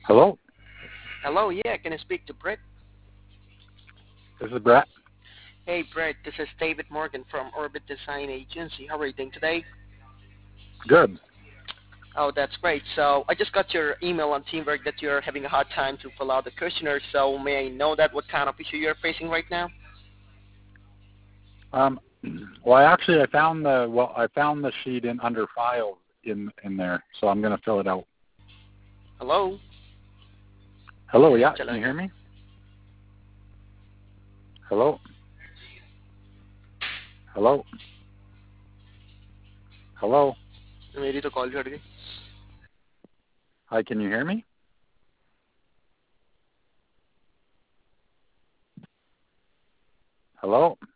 Hello, Hello, yeah, can I speak to Brett? this is Brett. Hey, Brett, this is David Morgan from Orbit Design Agency. How are you doing today? Good. Oh, that's great. So I just got your email on Teamwork that you're having a hard time to fill out the questionnaire. So may I know that what kind of issue you're facing right now? Um, well, I found the sheet in under files in there, so I'm going to fill it out. Hello? Hello, yeah, can you Chalo. hear me? Hello, hello, hello. मेरी तो call छट गई. Hi, can you hear me? Hello.